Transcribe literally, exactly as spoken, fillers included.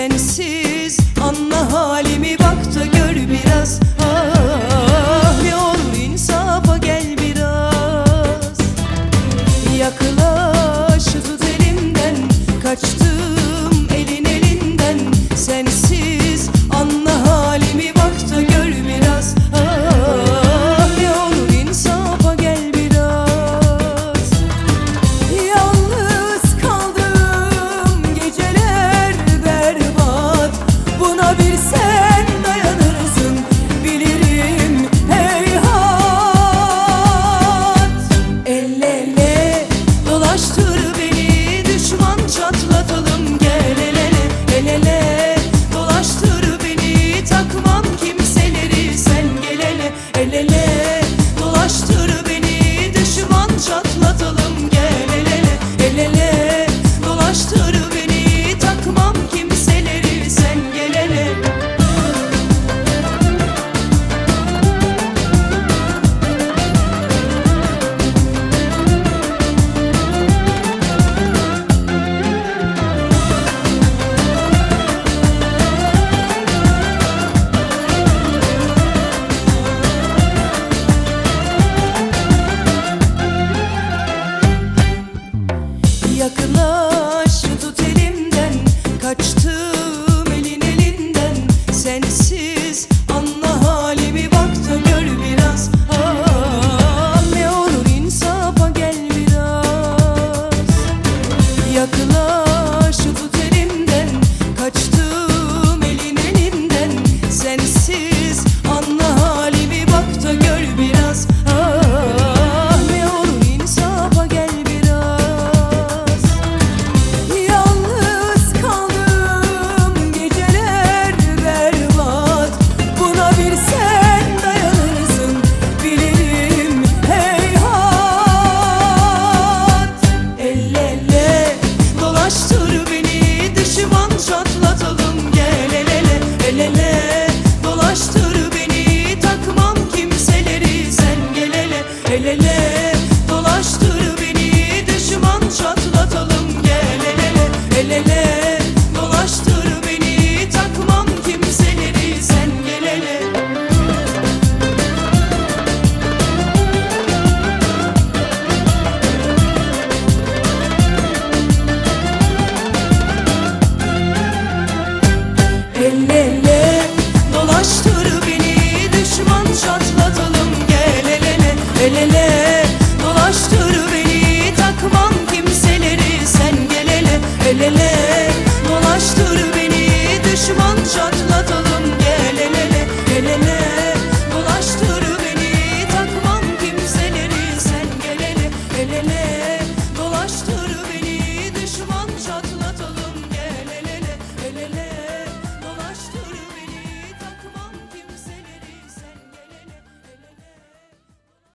sensiz. Anla halimi, bak da gör biraz. Ah, ne olur insafa gel biraz. Yaklaş, tut elimden, kaçtım elin elinden. Sensiz anla halimi, bak da gör biraz. Ah, ne olur insafa gel biraz. Yalnız kaldım, geceler berbat. Buna bir sen dayanırsın, bilirim heyhat. El ele dolaştır beni, düşman çatlatalım, gel el ele. El ele dolaştır beni, takmam kimseleri, sen gel hele. El ele dolaştır beni, düşman çatlatalım, gel el ele. El ele dolaştır beni, takmam kimseleri, sen gel hele. Yaklaş, tut elimden, kaçtım elin elinden. Sensiz anla halimi, bak da gör biraz. Ah, ne olur insafa gel biraz. Yaklaş, tut elimden, kaçtım elin elinden. Sensiz anla halimi, bak da gör biraz. Ah, ne olur insafa gel biraz. Yalnız kaldım, geceler berbat. Buna bir sen dayanırsın, bilirim heyhat. El ele dolaştır beni, düşman çatlatalım, gel el ele. El ele dolaştır beni, takmam kimseleri, sen gel hele. El ele